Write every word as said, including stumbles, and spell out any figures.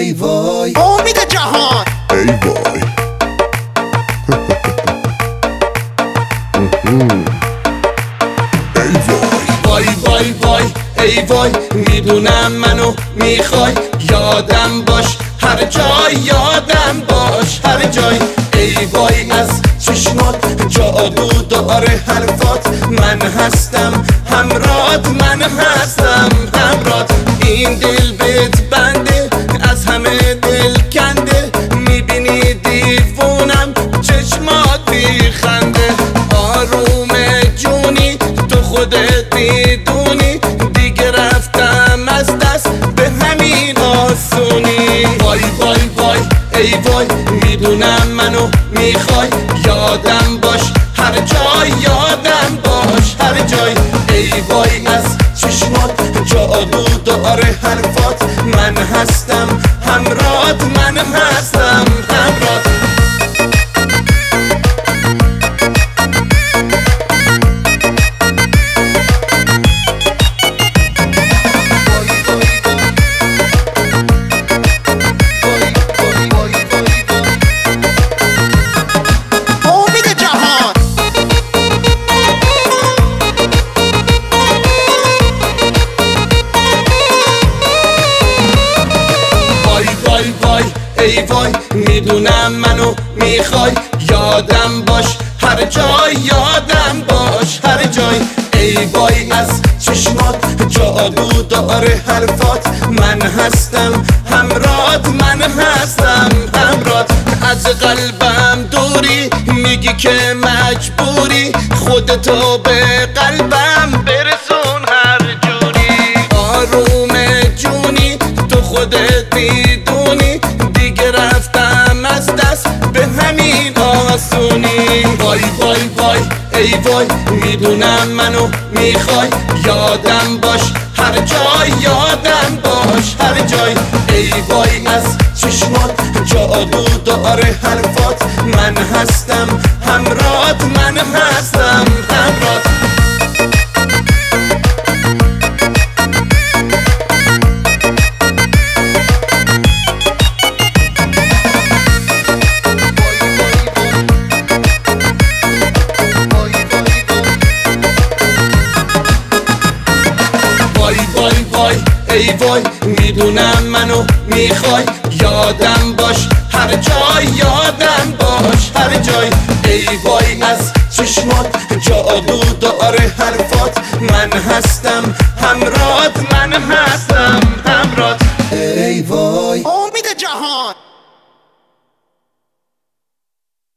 ای وای امید جهان ای وای ای وای وای وای وای ای وای میدونم منو میخوای یادم باش هر جای یادم باش هر جای ای وای از چشمات جادو داره حرفات من هستم همرات من هستم همرات این دل بهت بنده از همه دل کنده میبینی دیوونم چشمات بیخنده آروم جونی تو خودت میدونی دیگه رفتم از دست به همین آسونی وای وای وای ای وای میدونم منو میخوای یادم باش هر جای یادم باش هر جای ای وای از چشمات جادو داره حرفات من هستم همرات من هستم همرات ای وای میدونم منو میخوای یادم باش هر جای یادم باش هر جای ای وای از چشمات جادو داره حرفات من هستم همرات من هستم همرات از قلبم دوری میگی که مجبوری خودتو به قلبم برسون هر جوری آروم جونی تو خودت میدونی دیگه رفتم از دست به همین آسونی وای وای وای ای وای میدونم منو میخوای یادم باش هر جای یادم باش هر جای ای وای از چشمات جادو داره حرفات من هستم همرات من هستم همرات ای وای میدونم منو میخوای یادم باش هر جای یادم باش هر جای ای وای از چشمات جادو داره حرفات من هستم همرات من هستم